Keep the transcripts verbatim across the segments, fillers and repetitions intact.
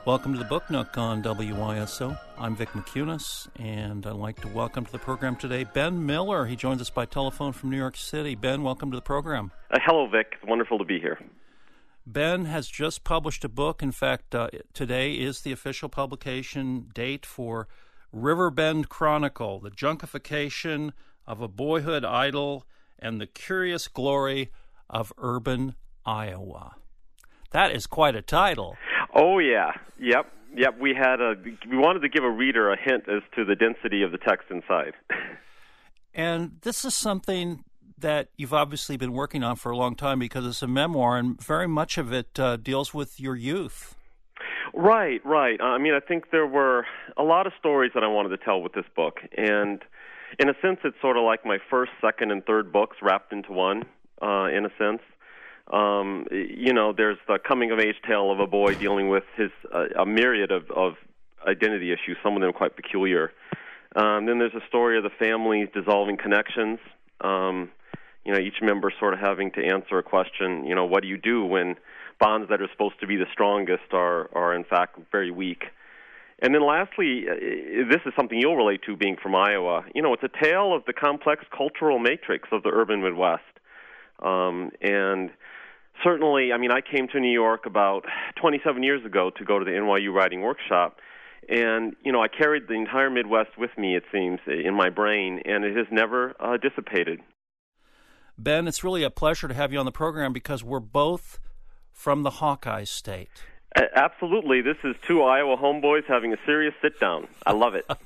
Welcome to the Book Nook on W Y S O. I'm Vic McCunis, and I'd like to welcome to the program today Ben Miller. He joins us by telephone from New York City. Ben, welcome to the program. Uh, hello, Vic. It's wonderful to be here. Ben has just published a book. In fact, uh, today is the official publication date for Riverbend Chronicle, the junkification of a boyhood idol and the curious glory of urban Iowa. That is quite a title. Oh, yeah. Yep. Yep. We had a, we wanted to give a reader a hint as to the density of the text inside. And this is something that you've obviously been working on for a long time because it's a memoir, and very much of it uh, deals with your youth. Right, right. I mean, I think there were a lot of stories that I wanted to tell with this book. And in a sense, it's sort of like my first, second, and third books wrapped into one, uh, in a sense. Um, you know, there's the coming-of-age tale of a boy dealing with his uh, a myriad of, of identity issues, some of them quite peculiar. Um, then there's a story of the family dissolving connections, um, you know, each member sort of having to answer a question, you know, what do you do when bonds that are supposed to be the strongest are, are in fact, very weak? And then lastly, uh, this is something you'll relate to being from Iowa. You know, it's a tale of the complex cultural matrix of the urban Midwest. Um, and certainly, I mean, I came to New York about twenty-seven years ago to go to the N Y U Writing Workshop, and, you know, I carried the entire Midwest with me, it seems, in my brain, and it has never uh, dissipated. Ben, it's really a pleasure to have you on the program because we're both from the Hawkeye State. A- absolutely. This is two Iowa homeboys having a serious sit-down. I love it.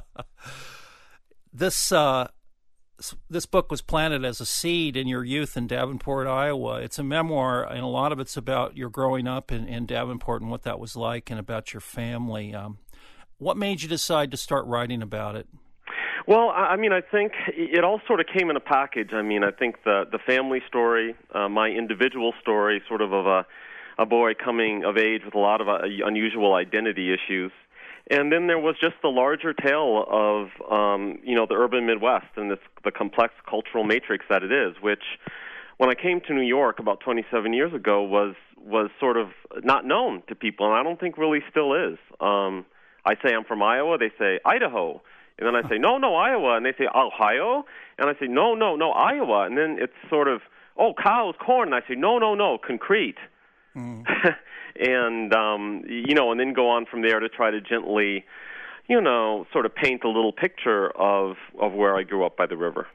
This uh This book was planted as a seed in your youth in Davenport, Iowa. It's a memoir, and a lot of it's about your growing up in, in Davenport and what that was like and about your family. Um, what made you decide to start writing about it? Well, I mean, I think it all sort of came in a package. I mean, I think the, the family story, uh, my individual story, sort of of a, a boy coming of age with a lot of uh, unusual identity issues. And then there was just the larger tale of, um, you know, the urban Midwest and this, the complex cultural matrix that it is, which when I came to New York about twenty-seven years ago was was sort of not known to people, and I don't think really still is. Um, I say I'm from Iowa, they say Idaho. And then I say, no, no, Iowa. And they say, Ohio? And I say, no, no, no, Iowa. And then it's sort of, oh, cows, corn. And I say, no, no, no, concrete. Mm. And, um, you know, and then go on from there to try to gently, you know, sort of paint a little picture of, of where I grew up by the river.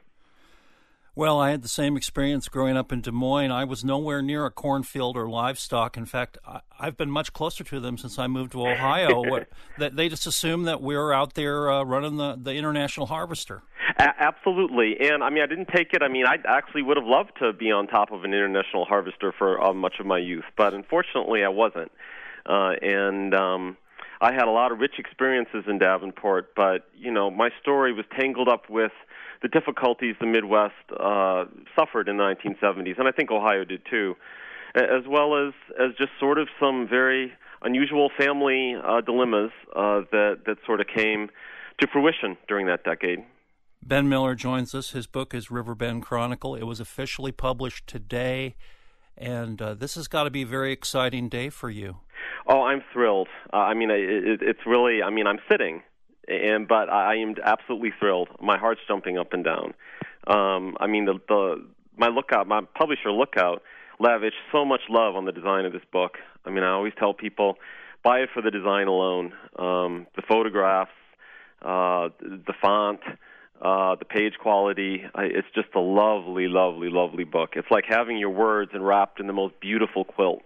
Well, I had the same experience growing up in Des Moines. I was nowhere near a cornfield or livestock. In fact, I, I've been much closer to them since I moved to Ohio. what, that they just assume that we're out there uh, running the, the International Harvester. A- absolutely. And, I mean, I didn't take it. I mean, I actually would have loved to be on top of an International Harvester for uh, much of my youth, but unfortunately I wasn't. Uh, and um, I had a lot of rich experiences in Davenport, but, you know, my story was tangled up with the difficulties the Midwest uh, suffered in the nineteen seventies, and I think Ohio did too, as well as, as just sort of some very unusual family uh, dilemmas uh, that, that sort of came to fruition during that decade. Ben Miller joins us. His book is Riverbend Chronicle. It was officially published today, and uh, this has got to be a very exciting day for you. Oh, I'm thrilled. Uh, I mean, it, it's really, I mean, I'm sitting. And but I am absolutely thrilled. My heart's jumping up and down. Um, I mean, the, the my lookout, my publisher Lookout, lavished so much love on the design of this book. I mean, I always tell people, buy it for the design alone. Um, the photographs, uh, the font, uh, the page quality. I, it's just a lovely, lovely, lovely book. It's like having your words enwrapped in the most beautiful quilt.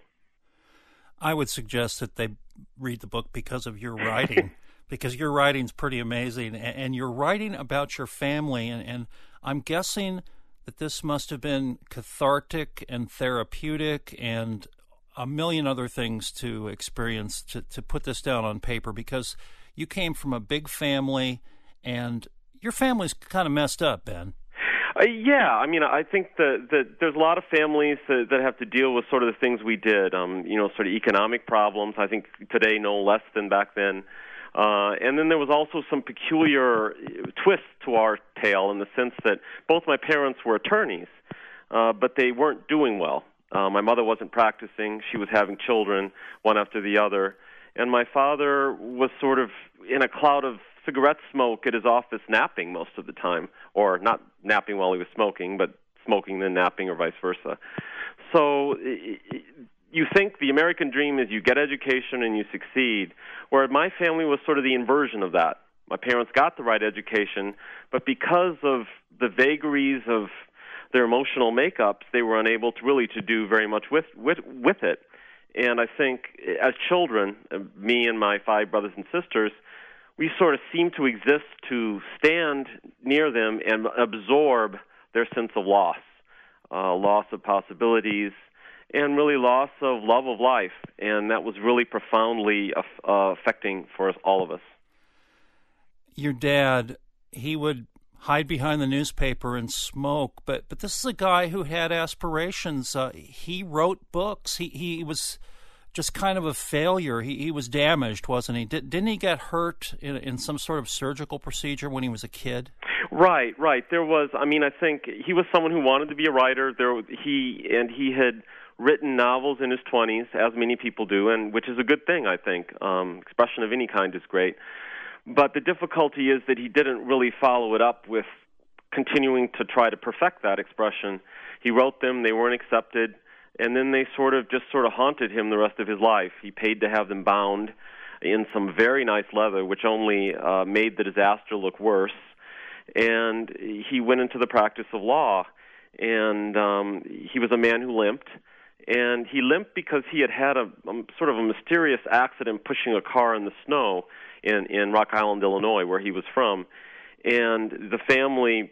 I would suggest that they read the book because of your writing. Because your writing's pretty amazing, and you're writing about your family, and, and I'm guessing that this must have been cathartic and therapeutic and a million other things to experience to, to put this down on paper, because you came from a big family, and your family's kind of messed up, Ben. Uh, yeah, I mean, I think that, that there's a lot of families that, that have to deal with sort of the things we did, um, you know, sort of economic problems, I think today no less than back then. Uh, and then there was also some peculiar twist to our tale in the sense that both my parents were attorneys, uh, but they weren't doing well. Uh, my mother wasn't practicing. She was having children, one after the other. and my father was sort of in a cloud of cigarette smoke at his office napping most of the time, or not napping while he was smoking, but smoking then napping, or vice versa. So you think the American dream is you get education and you succeed, where my family was sort of the inversion of that. My parents got the right education, but because of the vagaries of their emotional makeups, they were unable to really to do very much with, with, with it. And I think as children, me and my five brothers and sisters, we sort of seem to exist to stand near them and absorb their sense of loss, uh, loss of possibilities, and really loss of love of life. And that was really profoundly uh, affecting for us, all of us. Your dad, he would hide behind the newspaper and smoke, but but this is a guy who had aspirations. Uh, he wrote books. He he was just kind of a failure. He he was damaged, wasn't he? Did, didn't he get hurt in, in some sort of surgical procedure when he was a kid? Right, right. There was. I mean, I think he was someone who wanted to be a writer. There, he and he had written novels in his twenties, as many people do, and which is a good thing, I think. Um, expression of any kind is great. But the difficulty is that he didn't really follow it up with continuing to try to perfect that expression. He wrote them, they weren't accepted, and then they sort of just sort of haunted him the rest of his life. He paid to have them bound in some very nice leather, which only uh, made the disaster look worse. And he went into the practice of law, and um, he was a man who limped. And he limped because he had had a, a sort of a mysterious accident pushing a car in the snow in, in Rock Island, Illinois, where he was from. And the family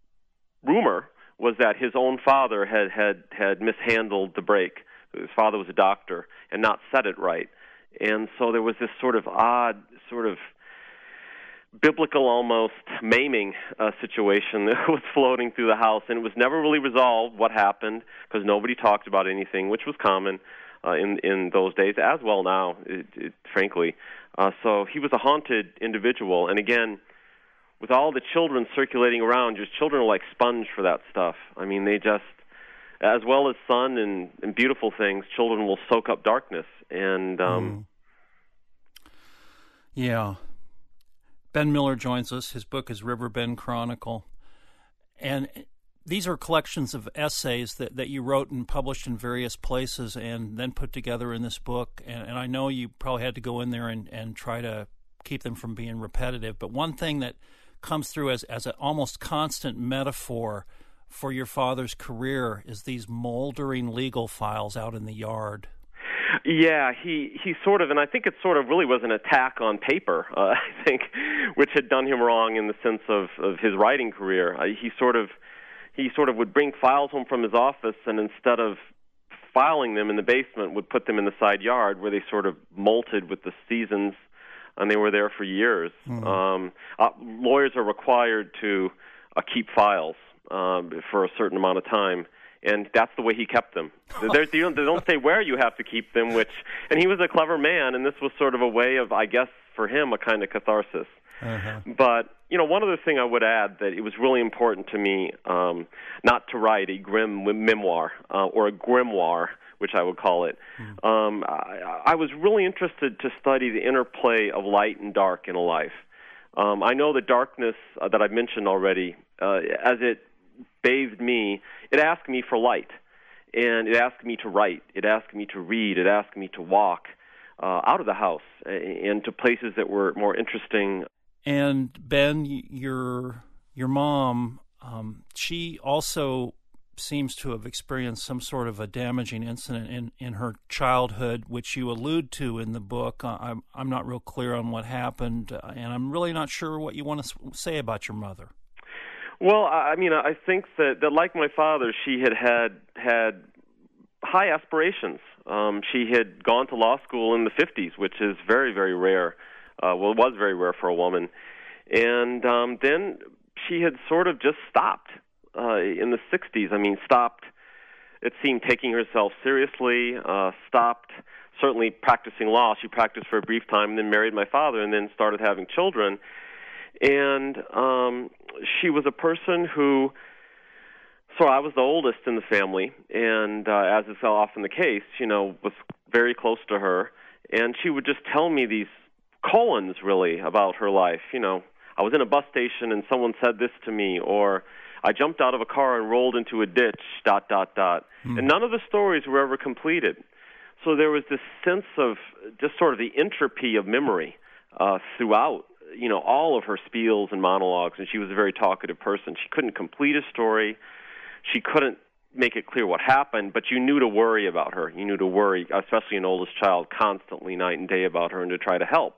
rumor was that his own father had, had, had mishandled the brake. His father was a doctor and not set it right. And so there was this sort of odd, sort of biblical almost maiming uh, situation that was floating through the house, and it was never really resolved what happened because nobody talked about anything, which was common uh, in in those days, as well now, it, it, frankly. Uh, so he was a haunted individual, and again, with all the children circulating around, just children are like sponge for that stuff. I mean, they just, as well as sun and, and beautiful things, children will soak up darkness, and um, mm. yeah. Ben Miller joins us. His book is River Bend Chronicle. And these are collections of essays that, that you wrote and published in various places and then put together in this book. And, and I know you probably had to go in there and, and try to keep them from being repetitive. But one thing that comes through as, as an almost constant metaphor for your father's career is these moldering legal files out in the yard. Yeah, he, he sort of, and I think it sort of really was an attack on paper, uh, I think, which had done him wrong in the sense of, of his writing career. Uh, he sort of he sort of would bring files home from his office, and instead of filing them in the basement, would put them in the side yard where they sort of molted with the seasons, and they were there for years. Mm-hmm. Um, uh, lawyers are required to uh, keep files um, for a certain amount of time. And that's the way he kept them. They don't, they don't say where you have to keep them, which, and he was a clever man, and this was sort of a way of, I guess, for him, a kind of catharsis. Uh-huh. But, you know, one other thing I would add that it was really important to me um, not to write a grim memoir uh, or a grimoire, which I would call it. Mm. Um, I, I was really interested to study the interplay of light and dark in a life. Um, I know the darkness uh, that I've mentioned already, uh, as it bathed me, it asked me for light, and it asked me to write, it asked me to read, it asked me to walk uh, out of the house and to places that were more interesting. And Ben, your your mom, um, she also seems to have experienced some sort of a damaging incident in, in her childhood, which you allude to in the book. Uh, I'm I'm not real clear on what happened, uh, and I'm really not sure what you want to say about your mother. Well, I mean, I think that, that like my father, she had had, had high aspirations. Um, she had gone to law school in the fifties, which is very, very rare. Uh, well, it was very rare for a woman. And um, then she had sort of just stopped uh, in the sixties. I mean, stopped, it seemed, taking herself seriously, uh, stopped certainly practicing law. She practiced for a brief time and then married my father and then started having children. And um, she was a person who, so I was the oldest in the family, and uh, as is so often the case, you know, was very close to her. and she would just tell me these koans, really, about her life. You know, I was in a bus station and someone said this to me, or I jumped out of a car and rolled into a ditch, dot, dot, dot. Hmm. And none of the stories were ever completed. So there was this sense of just sort of the entropy of memory uh, throughout, you know, all of her spiels and monologues, and she was a very talkative person. She couldn't complete a story. She couldn't make it clear what happened, but you knew to worry about her. You knew to worry, especially an oldest child, constantly night and day about her and to try to help.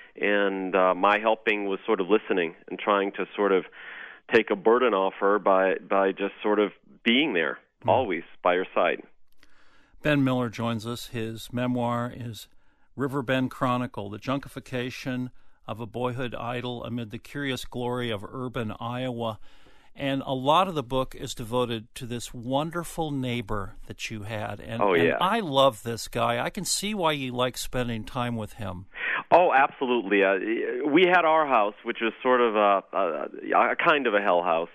And uh, my helping was sort of listening and trying to sort of take a burden off her by, by just sort of being there, mm. always by her side. Ben Miller joins us. His memoir is Riverbend Chronicle, the junkification of a boyhood idol amid the curious glory of urban Iowa. And a lot of the book is devoted to this wonderful neighbor that you had. And, oh, yeah. and I love this guy. I can see why you like spending time with him. Oh, absolutely. Uh, we had our house, which was sort of a, a, a kind of a hell house.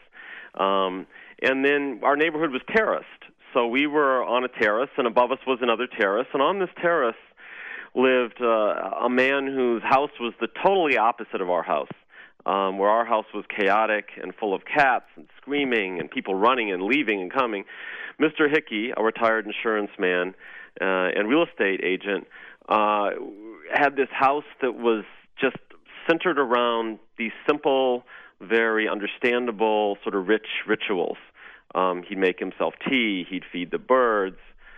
Um, and then our neighborhood was terraced. So we were on a terrace, and above us was another terrace. And on this terrace lived uh, a man whose house was the totally opposite of our house, um, where our house was chaotic and full of cats and screaming and people running and leaving and coming. Mister Hickey, a retired insurance man uh, and real estate agent, uh, had this house that was just centered around these simple, very understandable, sort of rich rituals. Um, he'd make himself tea. He'd feed the birds.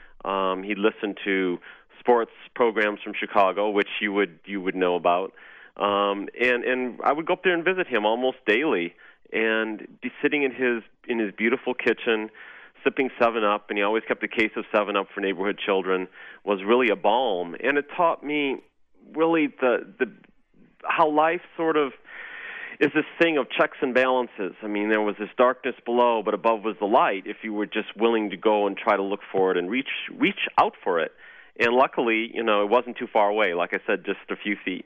Um, he'd listen to sports programs from Chicago, which you would you would know about. Um, and and I would go up there and visit him almost daily, and be sitting in his in his beautiful kitchen, sipping seven up, and he always kept a case of seven up for neighborhood children. Was really a balm, and it taught me really the the how life sort of is this thing of checks and balances. I mean, there was this darkness below, but above was the light if you were just willing to go and try to look for it and reach reach out for it. And luckily, you know, it wasn't too far away. Like I said, just a few feet.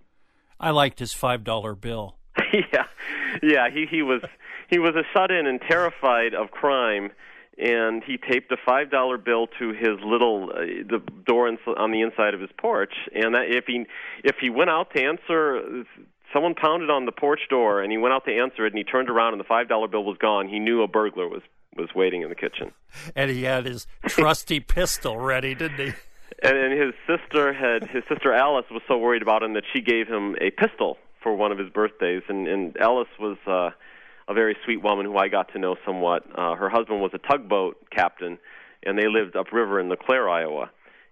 I liked his five dollar bill. yeah, yeah. He he was he was a shut-in and terrified of crime, and he taped a five dollar bill to his little uh, the door ins- on the inside of his porch. And that if he if he went out to answer. Someone pounded on the porch door, and he went out to answer it, and he turned around, and the five dollar bill was gone. He knew a burglar was, was waiting in the kitchen. And he had his trusty pistol ready, didn't he? And, and his sister had his sister Alice was so worried about him that she gave him a pistol for one of his birthdays. And, and Alice was uh, a very sweet woman who I got to know somewhat. Uh, her husband was a tugboat captain, and they lived upriver in LeClaire, Iowa.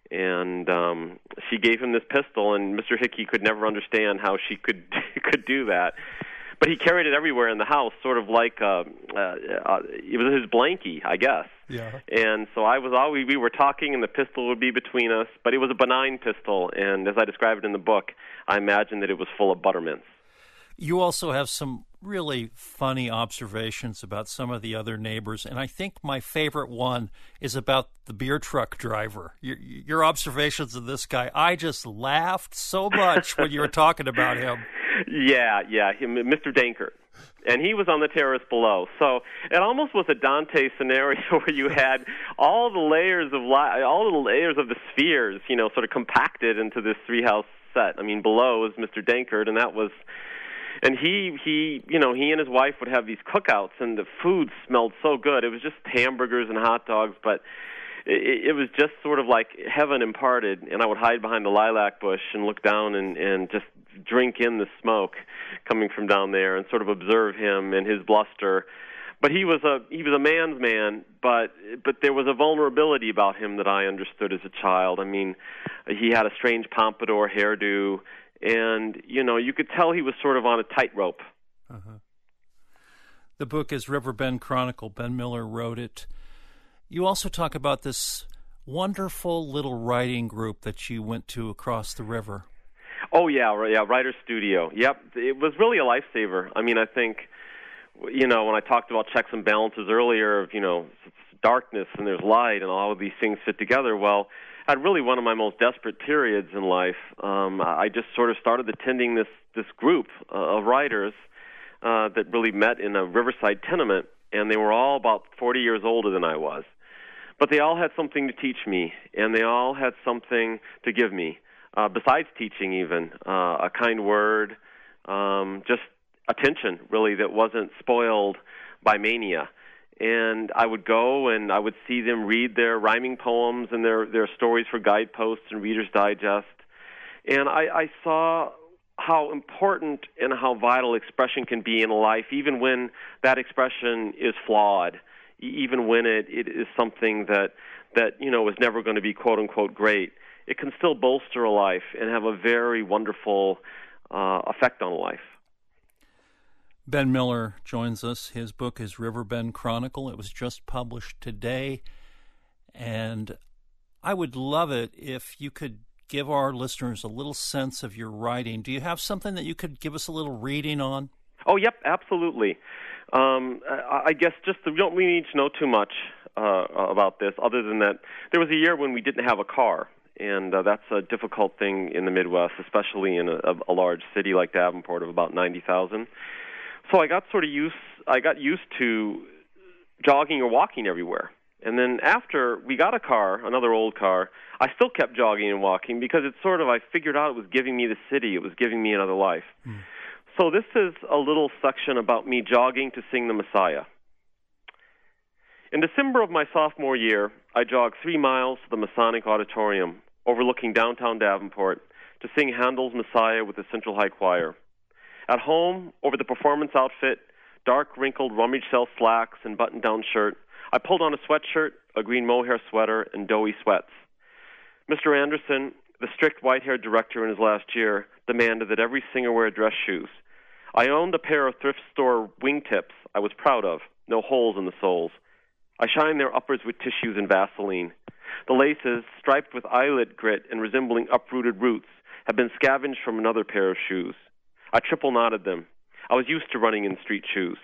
And um, she gave him this pistol, and Mister Hickey could never understand how she could could do that. But he carried it everywhere in the house, sort of like uh, uh, uh, it was his blankie, I guess. Yeah. And so I was always we were talking, and the pistol would be between us. But it was a benign pistol, and as I described it in the book, I imagined that it was full of buttermints. You also have some really funny observations about some of the other neighbors, and I think my favorite one is about the beer truck driver. Your, your observations of this guy, I just laughed so much when you were talking about him. Yeah, yeah, him, Mister Dankert. And he was on the terrace below. So it almost was a Dante scenario where you had all the layers of li- all the layers of the spheres, you know, sort of compacted into this three-house set. I mean, below was Mister Dankert, and that was... And he, he, you know, he and his wife would have these cookouts, and the food smelled so good. It was just hamburgers and hot dogs, but it, it was just sort of like heaven imparted. And I would hide behind the lilac bush and look down and, and just drink in the smoke coming from down there and sort of observe him and his bluster. But he was a he was a man's man, but but there was a vulnerability about him that I understood as a child. I mean, he had a strange pompadour hairdo. And, you know, you could tell he was sort of on a tightrope. Uh-huh. The book is Riverbend Chronicle. Ben Miller wrote it. You also talk about this wonderful little writing group that you went to across the river. Oh, yeah, yeah, Writer's Studio. Yep, it was really a lifesaver. I mean, I think, you know, when I talked about checks and balances earlier of, you know, darkness and there's light and all of these things fit together, well, I had really one of my most desperate periods in life. Um, I just sort of started attending this, this group uh, of writers uh, that really met in a riverside tenement, and they were all about forty years older than I was. But they all had something to teach me, and they all had something to give me. uh, besides teaching even, uh, a kind word, um, just attention, really, that wasn't spoiled by mania. And I would go and I would see them read their rhyming poems and their, their stories for Guideposts and Reader's Digest. And I, I saw how important and how vital expression can be in a life, even when that expression is flawed, even when it, it is something that, that, you know, is never going to be quote-unquote great. It can still bolster a life and have a very wonderful uh, effect on a life. Ben Miller joins us. His book is Riverbend Chronicle. It was just published today. And I would love it if you could give our listeners a little sense of your writing. Do you have something that you could give us a little reading on? Oh, yep, absolutely. Um, I, I guess just we don't really need to know too much uh, about this, other than that there was a year when we didn't have a car. And uh, that's a difficult thing in the Midwest, especially in a, a large city like Davenport of about ninety thousand. So I got sort of used, I got used to jogging or walking everywhere. And then after we got a car, another old car, I still kept jogging and walking because it's sort of, I figured out it was giving me the city. It was giving me another life. Mm. So this is a little section about me jogging to sing the Messiah. In December of my sophomore year, I jogged three miles to the Masonic Auditorium, overlooking downtown Davenport, to sing Handel's Messiah with the Central High Choir. At home, over the performance outfit, dark, wrinkled rummage cell slacks and button-down shirt, I pulled on a sweatshirt, a green mohair sweater, and doughy sweats. Mister Anderson, the strict white-haired director in his last year, demanded that every singer wear dress shoes. I owned a pair of thrift store wingtips I was proud of, no holes in the soles. I shined their uppers with tissues and Vaseline. The laces, striped with eyelet grit and resembling uprooted roots, had been scavenged from another pair of shoes. I triple-knotted them. I was used to running in street shoes.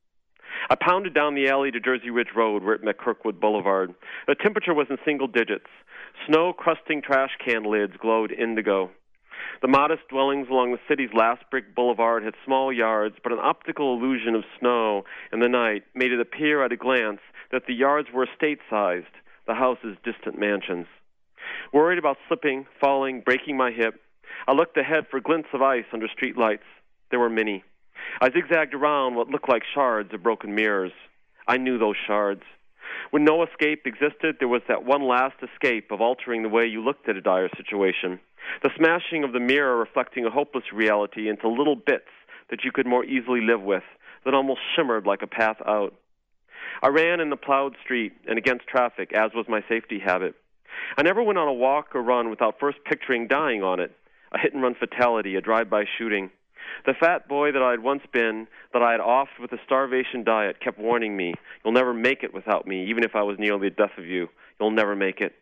I pounded down the alley to Jersey Ridge Road where it met Kirkwood Boulevard. The temperature was in single digits. Snow-crusting trash can lids glowed indigo. The modest dwellings along the city's last brick boulevard had small yards, but an optical illusion of snow in the night made it appear at a glance that the yards were estate-sized, the houses distant mansions. Worried about slipping, falling, breaking my hip, I looked ahead for glints of ice under street lights. There were many. I zigzagged around what looked like shards of broken mirrors. I knew those shards. When no escape existed, there was that one last escape of altering the way you looked at a dire situation. The smashing of the mirror reflecting a hopeless reality into little bits that you could more easily live with, that almost shimmered like a path out. I ran in the plowed street and against traffic, as was my safety habit. I never went on a walk or run without first picturing dying on it, a hit-and-run fatality, a drive-by shooting. The fat boy that I had once been, that I had offed with a starvation diet, kept warning me, "You'll never make it without me, even if I was nearly the death of you. You'll never make it."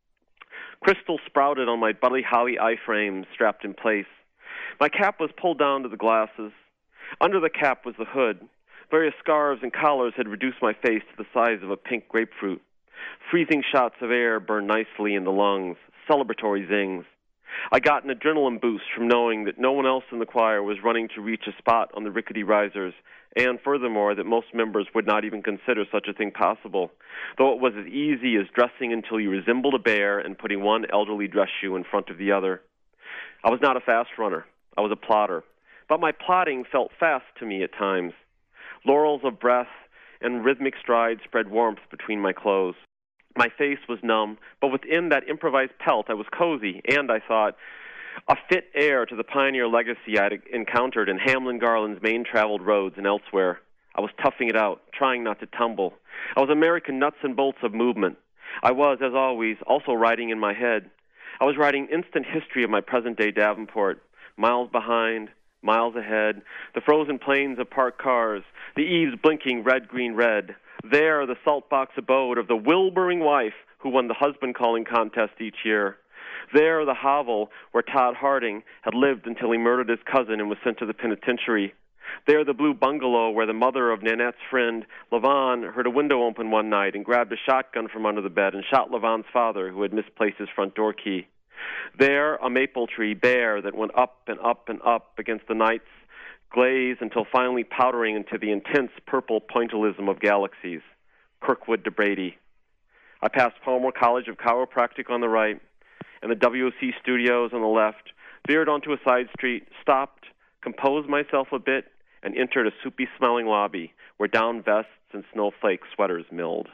Crystals sprouted on my Buddy Holly I-frame, strapped in place. My cap was pulled down to the glasses. Under the cap was the hood. Various scarves and collars had reduced my face to the size of a pink grapefruit. Freezing shots of air burned nicely in the lungs, celebratory zings. I got an adrenaline boost from knowing that no one else in the choir was running to reach a spot on the rickety risers, and furthermore, that most members would not even consider such a thing possible, though it was as easy as dressing until you resembled a bear and putting one elderly dress shoe in front of the other. I was not a fast runner. I was a plotter. But my plodding felt fast to me at times. Laurels of breath and rhythmic strides spread warmth between my clothes. My face was numb, but within that improvised pelt I was cozy, and, I thought, a fit heir to the pioneer legacy I'd encountered in Hamlin Garland's main-traveled roads and elsewhere. I was toughing it out, trying not to tumble. I was American nuts and bolts of movement. I was, as always, also writing in my head. I was writing instant history of my present-day Davenport, miles behind, miles ahead, the frozen plains of parked cars, the eaves blinking red, green, red. There, the saltbox abode of the Wilburing wife who won the husband-calling contest each year. There, the hovel where Todd Harding had lived until he murdered his cousin and was sent to the penitentiary. There, the blue bungalow where the mother of Nanette's friend, Levon, heard a window open one night and grabbed a shotgun from under the bed and shot Levon's father, who had misplaced his front door key. There, a maple tree bare that went up and up and up against the night's glaze until finally powdering into the intense purple pointillism of galaxies. Kirkwood to Brady. I passed Palmer College of Chiropractic on the right, and the W O C studios on the left, veered onto a side street, stopped, composed myself a bit, and entered a soupy-smelling lobby where down vests and snowflake sweaters milled.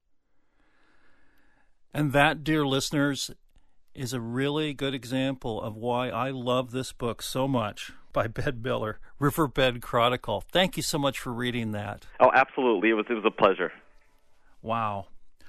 And that, dear listeners, is a really good example of why I love this book so much by Ben Miller, Riverbend Chronicle. Thank you so much for reading that. Oh, absolutely. It was, it was a pleasure. Wow.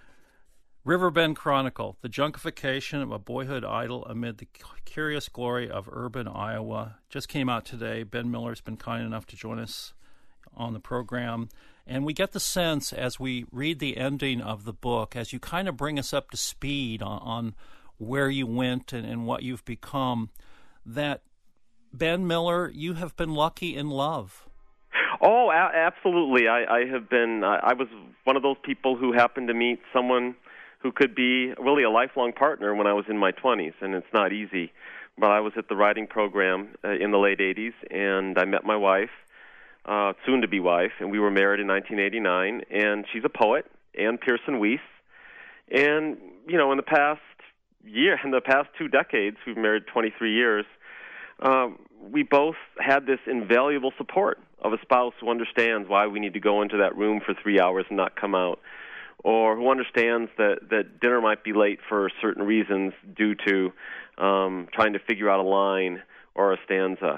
Riverbend Chronicle, the junkification of a boyhood idol amid the curious glory of urban Iowa, just came out today. Ben Miller's been kind enough to join us on the program. And we get the sense as we read the ending of the book, as you kind of bring us up to speed on, on where you went and, and what you've become, that, Ben Miller, you have been lucky in love. Oh, a- absolutely. I, I have been, I, I was one of those people who happened to meet someone who could be really a lifelong partner when I was in my twenties, and it's not easy. But I was at the writing program uh, in the late eighties, and I met my wife, uh, soon-to-be wife, and we were married in nineteen eighty-nine, and she's a poet, Ann Pearson Weiss. And, you know, in the past year, in the past two decades, we've married twenty-three years, um, we both had this invaluable support of a spouse who understands why we need to go into that room for three hours and not come out, or who understands that, that dinner might be late for certain reasons due to um, trying to figure out a line or a stanza.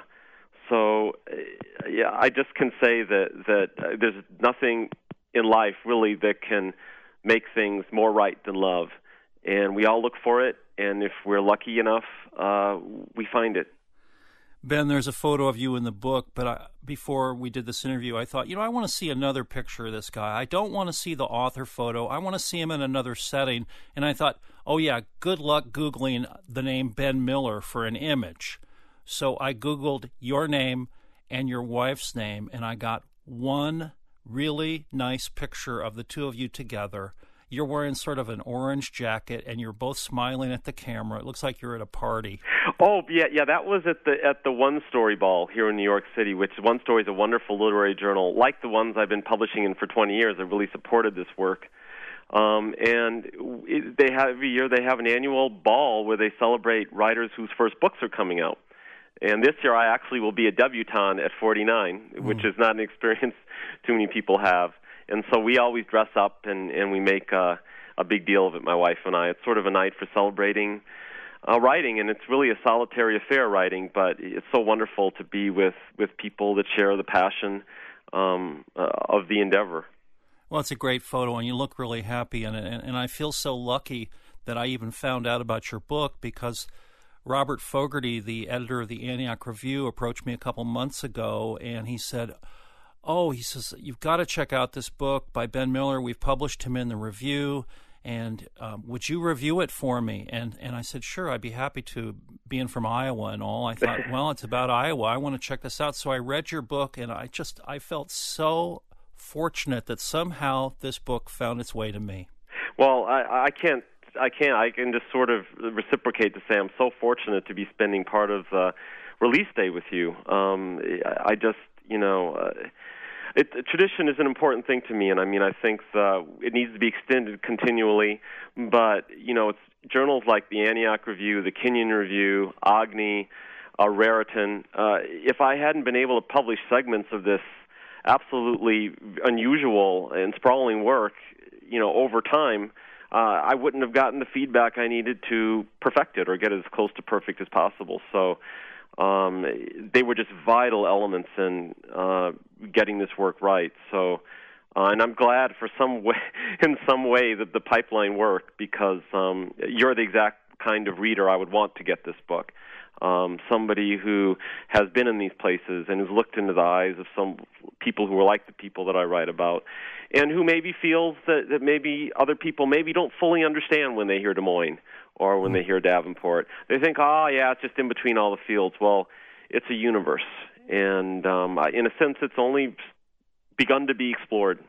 So, uh, yeah, I just can say that, that uh, there's nothing in life really that can make things more right than love. And we all look for it, and if we're lucky enough, uh, we find it. Ben, there's a photo of you in the book, but I, before we did this interview, I thought, you know, I want to see another picture of this guy. I don't want to see the author photo. I want to see him in another setting. And I thought, oh, yeah, good luck Googling the name Ben Miller for an image. So I Googled your name and your wife's name, and I got one really nice picture of the two of you together. You're wearing sort of an orange jacket, and you're both smiling at the camera. It looks like you're at a party. Oh, yeah, yeah. That was at the at the One Story Ball here in New York City, which One Story is a wonderful literary journal, like the ones I've been publishing in for twenty years. I've really supported this work. Um, and it, they have every year they have an annual ball where they celebrate writers whose first books are coming out. And this year I actually will be a debutante at forty-nine, mm. which is not an experience too many people have. And so we always dress up and, and we make uh, a big deal of it, my wife and I. It's sort of a night for celebrating uh, writing, and it's really a solitary affair, writing, but it's so wonderful to be with, with people that share the passion um, uh, of the endeavor. Well, it's a great photo, and you look really happy in it. And, and I feel so lucky that I even found out about your book because Robert Fogarty, the editor of the Antioch Review, approached me a couple months ago, and he said, oh, he says, you've got to check out this book by Ben Miller. We've published him in the review, and um, would you review it for me? And and I said, sure, I'd be happy to, being from Iowa and all. I thought, well, it's about Iowa. I want to check this out. So I read your book, and I just, I felt so fortunate that somehow this book found its way to me. Well, I, I can't, I can't, I can just sort of reciprocate to say I'm so fortunate to be spending part of the release day with you. Um, I just, you know, uh, It, tradition is an important thing to me, and I mean, I think the, it needs to be extended continually. But you know, it's journals like the Antioch Review, the Kenyon Review, Agni, uh, Raritan. Uh, if I hadn't been able to publish segments of this absolutely unusual and sprawling work, you know, over time, uh, I wouldn't have gotten the feedback I needed to perfect it or get it as close to perfect as possible. So. Um, they were just vital elements in uh, getting this work right. So, uh, and I'm glad for some way, in some way, that the pipeline worked because um, you're the exact kind of reader I would want to get this book. Um, somebody who has been in these places and has looked into the eyes of some people who are like the people that I write about, and who maybe feels that, that maybe other people maybe don't fully understand when they hear Des Moines or when they hear Davenport. They think, oh, yeah, it's just in between all the fields. Well, it's a universe, and um, in a sense, it's only begun to be explored.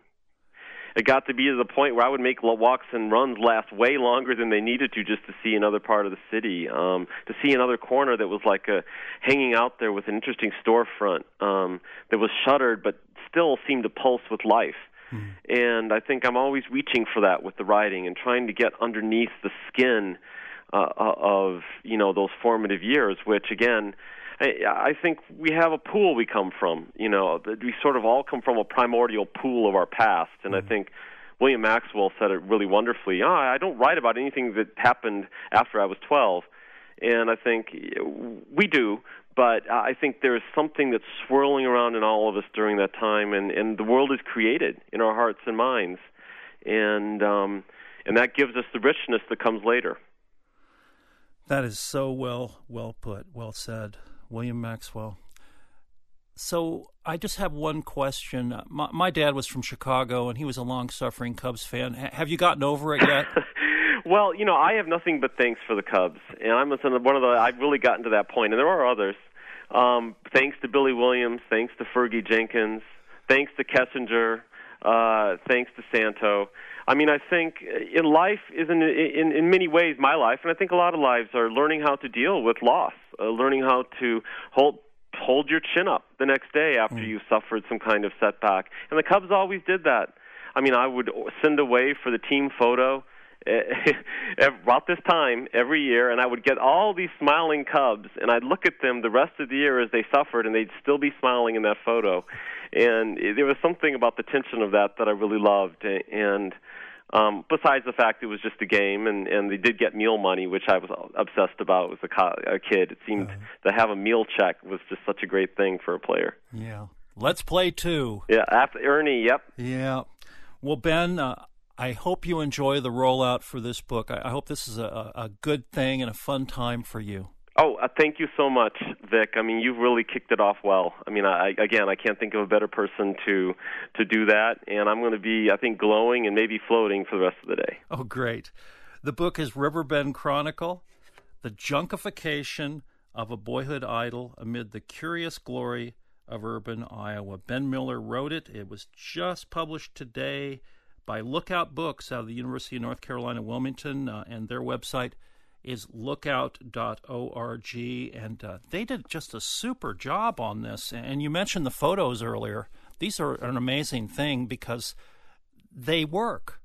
It got to be to the point where I would make walks and runs last way longer than they needed to just to see another part of the city, um, to see another corner that was like a, hanging out there with an interesting storefront um, that was shuttered but still seemed to pulse with life. Mm. And I think I'm always reaching for that with the writing and trying to get underneath the skin uh, of, you know, those formative years, which, again, I, I think we have a pool we come from. You know, we sort of all come from a primordial pool of our past, and mm-hmm. I think William Maxwell said it really wonderfully. Oh, I don't write about anything that happened after I was twelve, and I think we do, but I think there's something that's swirling around in all of us during that time, and, and the world is created in our hearts and minds, and um, and that gives us the richness that comes later. That is so well well put, well said, William Maxwell. So I just have one question. My, my dad was from Chicago, and he was a long-suffering Cubs fan. H- have you gotten over it yet? Well, you know, I have nothing but thanks for the Cubs, and I'm one of the. I've really gotten to that point, and there are others. Um, thanks to Billy Williams, thanks to Fergie Jenkins, thanks to Kessinger, uh, thanks to Santo. I mean, I think in life is in, in in many ways my life, and I think a lot of lives are learning how to deal with loss, uh, learning how to hold. hold your chin up the next day after mm. you suffered some kind of setback. And the Cubs always did that. I mean, I would send away for the team photo about this time every year, and I would get all these smiling Cubs, and I'd look at them the rest of the year as they suffered, and they'd still be smiling in that photo. And there was something about the tension of that that I really loved. And Um, besides the fact it was just a game, and, and they did get meal money, which I was obsessed about as a, co- a kid. It seemed uh-huh. to have a meal check was just such a great thing for a player. Yeah. Let's play two. Yeah, after Ernie, yep. Yeah. Well, Ben, uh, I hope you enjoy the rollout for this book. I, I hope this is a, a good thing and a fun time for you. Oh, uh, thank you so much, Vic. I mean, you've really kicked it off well. I mean, I, again, I can't think of a better person to to do that, and I'm going to be, I think, glowing and maybe floating for the rest of the day. Oh, great. The book is Riverbend Chronicle, The Junkification of a Boyhood Idol Amid the Curious Glory of Urban Iowa. Ben Miller wrote it. It was just published today by Lookout Books out of the University of North Carolina, Wilmington, uh, and their website is lookout dot org, and uh, they did just a super job on this. And you mentioned the photos earlier. These are an amazing thing because they work.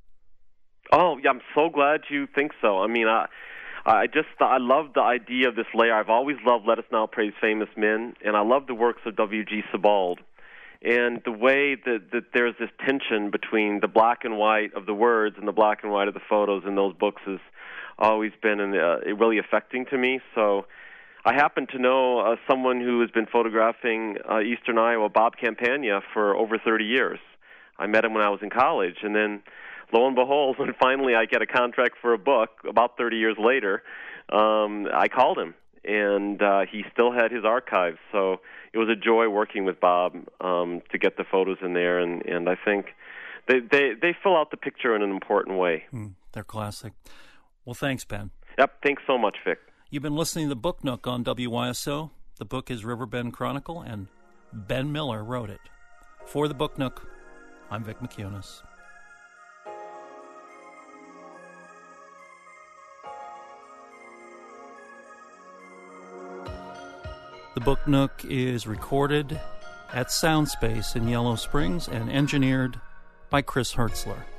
Oh, yeah, I'm so glad you think so. I mean, I, I just I love the idea of this layer. I've always loved Let Us Now Praise Famous Men, and I love the works of W G Sebald. And the way that, that there's this tension between the black and white of the words and the black and white of the photos in those books is always been an, uh, really affecting to me. So I happen to know uh, someone who has been photographing uh, Eastern Iowa, Bob Campagna, for over thirty years. I met him when I was in college, and then lo and behold, when finally I get a contract for a book about thirty years later, um, I called him, and uh, he still had his archives. So it was a joy working with Bob um, to get the photos in there, and, and I think they, they, they fill out the picture in an important way. Mm, they're classic. Well, thanks, Ben. Yep, thanks so much, Vic. You've been listening to The Book Nook on W Y S O. The book is Riverbend Chronicle, and Ben Miller wrote it. For The Book Nook, I'm Vic McInnes. The Book Nook is recorded at Soundspace in Yellow Springs and engineered by Chris Hertzler.